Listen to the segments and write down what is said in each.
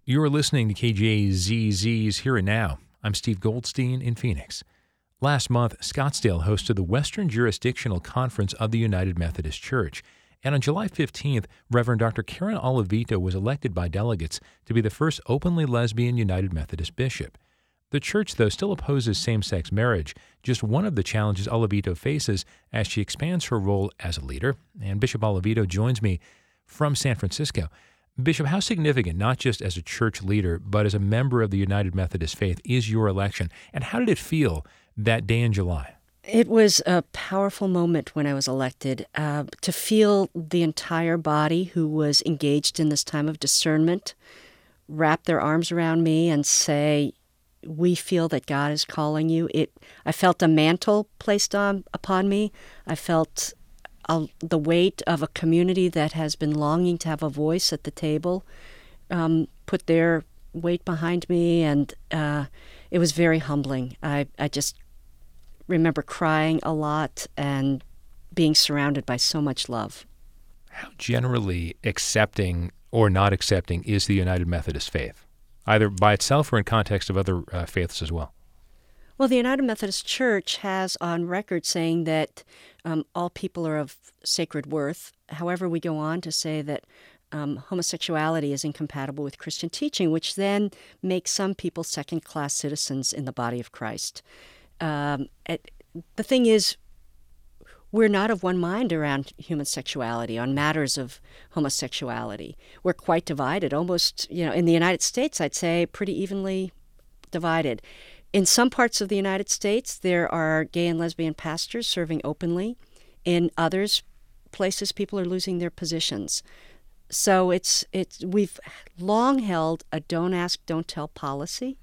You're listening to KJZZ's Here and Now. I'm Steve Goldstein in Phoenix. Last month, Scottsdale hosted the Western Jurisdictional Conference of the United Methodist Church. And on July 15th, Reverend Dr. Karen Oliveto was elected by delegates to be the first openly lesbian United Methodist bishop. The church, though, still opposes same-sex marriage, just one of the challenges Oliveto faces as she expands her role as a leader. And Bishop Oliveto joins me from San Francisco. Bishop, how significant, not just as a church leader, but as a member of the United Methodist faith, is your election? And how did it feel that day in July? It was a powerful moment when I was elected, to feel the entire body who was engaged in this time of discernment wrap their arms around me and say, we feel that God is calling you. I felt a mantle placed upon me. I felt the weight of a community that has been longing to have a voice at the table, put their weight behind me, and it was very humbling. I just remember crying a lot and being surrounded by so much love. How generally accepting or not accepting is the United Methodist faith, either by itself or in context of other faiths as well? Well, the United Methodist Church has on record saying that all people are of sacred worth. However, we go on to say that homosexuality is incompatible with Christian teaching, which then makes some people second-class citizens in the body of Christ. The thing is, we're not of one mind around human sexuality, on matters of homosexuality. We're quite divided, almost, in the United States, I'd say pretty evenly divided. In some parts of the United States, there are gay and lesbian pastors serving openly. In others places, people are losing their positions. So we've long held a don't ask, don't tell policy.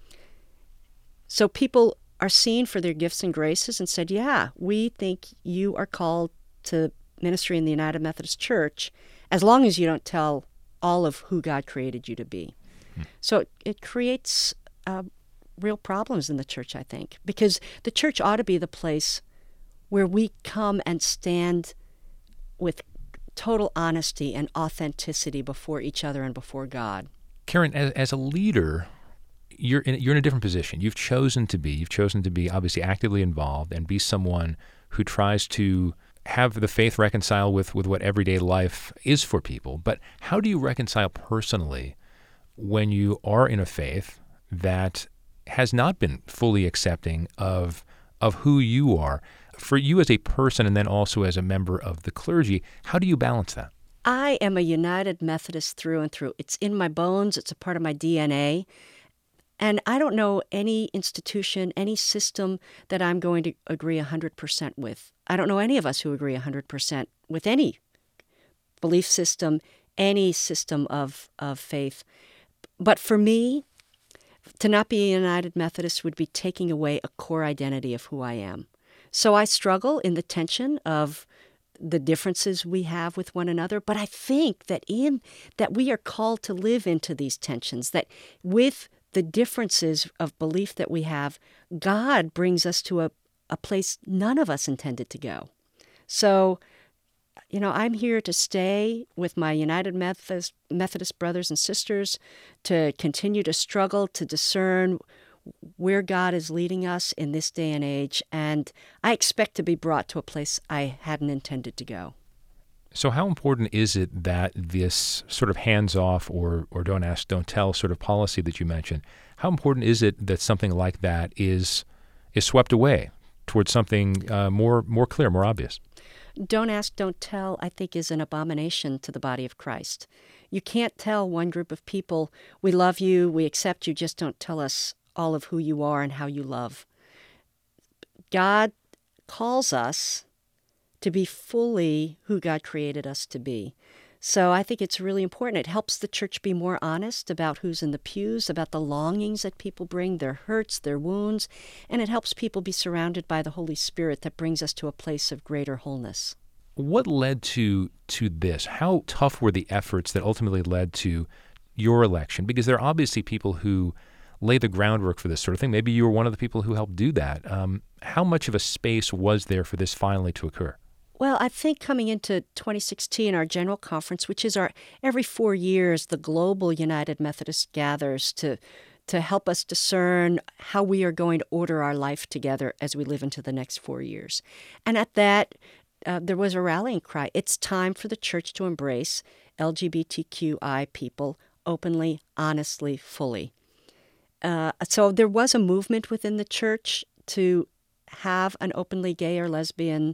So people are seen for their gifts and graces and said, yeah, we think you are called to ministry in the United Methodist Church as long as you don't tell all of who God created you to be. So it creates real problems in the church, I think, because the church ought to be the place where we come and stand with total honesty and authenticity before each other and before God. Karen, as a leader, you're in a different position. You've chosen to be obviously actively involved and be someone who tries to have the faith reconcile with what everyday life is for people. But how do you reconcile personally when you are in a faith that has not been fully accepting of who you are? For you as a person and then also as a member of the clergy, how do you balance that? I am a United Methodist through and through. It's in my bones. It's a part of my DNA. And I don't know any institution, any system that I'm going to agree 100% with. I don't know any of us who agree 100% with any belief system, any system of faith. But for me, to not be a United Methodist would be taking away a core identity of who I am. So I struggle in the tension of the differences we have with one another, but I think that we are called to live into these tensions, that with the differences of belief that we have, God brings us to a place none of us intended to go. So, I'm here to stay with my United Methodist brothers and sisters, to continue to struggle, to discern where God is leading us in this day and age, and I expect to be brought to a place I hadn't intended to go. So how important is it that this sort of hands-off or don't ask, don't tell sort of policy that you mentioned, how important is it that something like that is swept away towards something more clear, more obvious? Don't ask, don't tell, I think, is an abomination to the body of Christ. You can't tell one group of people, we love you, we accept you, just don't tell us all of who you are and how you love. God calls us to be fully who God created us to be. So I think it's really important. It helps the church be more honest about who's in the pews, about the longings that people bring, their hurts, their wounds, and it helps people be surrounded by the Holy Spirit that brings us to a place of greater wholeness. What led to this? How tough were the efforts that ultimately led to your election? Because there are obviously people who lay the groundwork for this sort of thing. Maybe you were one of the people who helped do that. How much of a space was there for this finally to occur? Well, I think coming into 2016, our general conference, which is our every 4 years, the global United Methodist gathers to help us discern how we are going to order our life together as we live into the next 4 years. And at that, there was a rallying cry. It's time for the church to embrace LGBTQI people openly, honestly, fully. So there was a movement within the church to have an openly gay or lesbian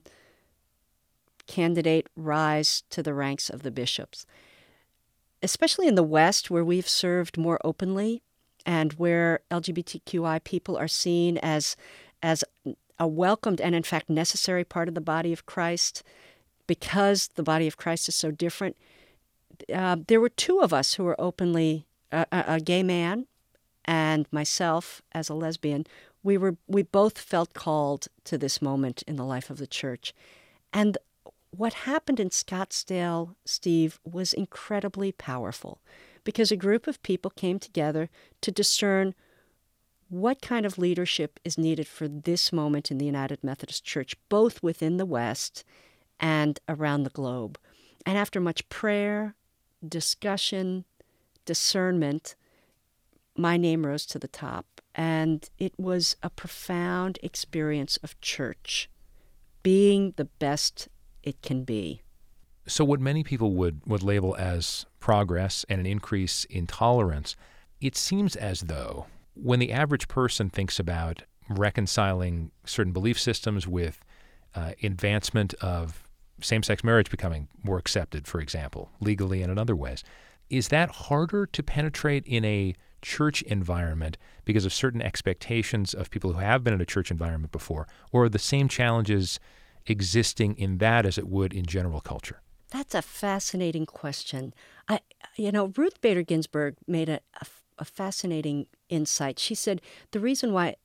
candidate rise to the ranks of the bishops, especially in the West, where we've served more openly and where LGBTQI people are seen as a welcomed and, in fact, necessary part of the body of Christ because the body of Christ is so different. There were two of us who were openly, a gay man and myself as a lesbian. We both felt called to this moment in the life of the church. And what happened in Scottsdale, Steve, was incredibly powerful because a group of people came together to discern what kind of leadership is needed for this moment in the United Methodist Church, both within the West and around the globe. And after much prayer, discussion, discernment, my name rose to the top. And it was a profound experience of church being the best it can be. So what many people would label as progress and an increase in tolerance, it seems as though when the average person thinks about reconciling certain belief systems with advancement of same-sex marriage becoming more accepted, for example, legally and in other ways, is that harder to penetrate in a church environment because of certain expectations of people who have been in a church environment before, or are the same challenges existing in that as it would in general culture? That's a fascinating question. Ruth Bader Ginsburg made a fascinating insight. She said the reason why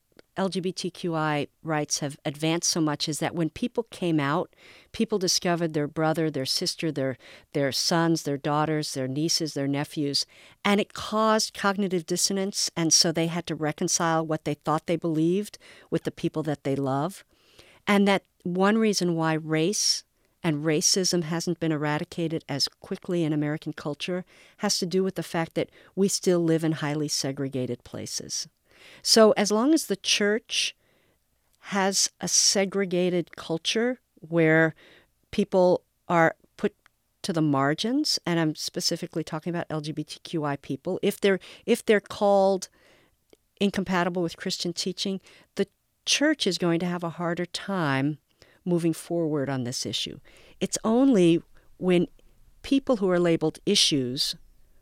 LGBTQI rights have advanced so much is that when people came out, people discovered their brother, their sister, their sons, their daughters, their nieces, their nephews, and it caused cognitive dissonance, and so they had to reconcile what they thought they believed with the people that they love. And that one reason why race and racism hasn't been eradicated as quickly in American culture has to do with the fact that we still live in highly segregated places. So as long as the church has a segregated culture where people are put to the margins, and I'm specifically talking about LGBTQI people, if they're called incompatible with Christian teaching, the church is going to have a harder time moving forward on this issue. It's only when people who are labeled issues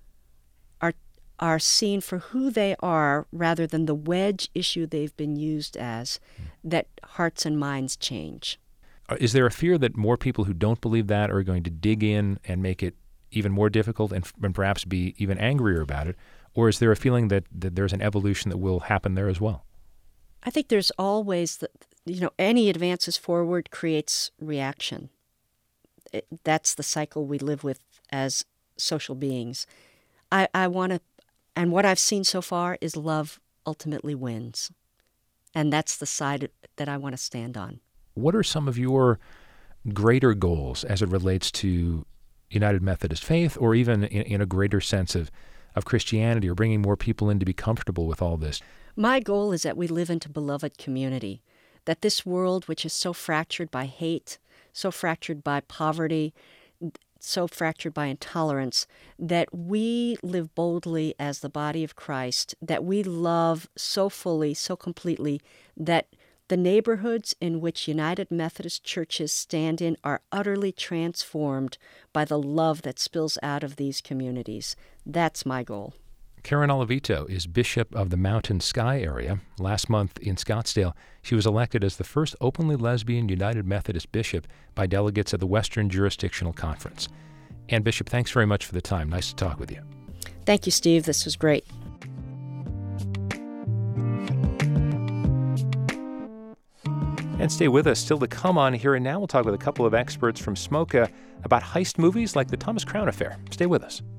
are seen for who they are rather than the wedge issue they've been used as that hearts and minds change. Is there a fear that more people who don't believe that are going to dig in and make it even more difficult and perhaps be even angrier about it? Or is there a feeling that there's an evolution that will happen there as well? I think there's always, any advances forward creates reaction. That's the cycle we live with as social beings. I want to, and what I've seen so far is love ultimately wins. And that's the side that I want to stand on. What are some of your greater goals as it relates to United Methodist faith, or even in a greater sense of Christianity, or bringing more people in to be comfortable with all this? My goal is that we live into beloved community, that this world, which is so fractured by hate, so fractured by poverty, so fractured by intolerance, that we live boldly as the body of Christ, that we love so fully, so completely, that the neighborhoods in which United Methodist churches stand in are utterly transformed by the love that spills out of these communities. That's my goal. Karen Oliveto is Bishop of the Mountain Sky area. Last month in Scottsdale, she was elected as the first openly lesbian United Methodist bishop by delegates at the Western Jurisdictional Conference. And Bishop, thanks very much for the time. Nice to talk with you. Thank you, Steve. This was great. And stay with us. Still to come on Here and Now, we'll talk with a couple of experts from SMOCA about heist movies like the Thomas Crown Affair. Stay with us.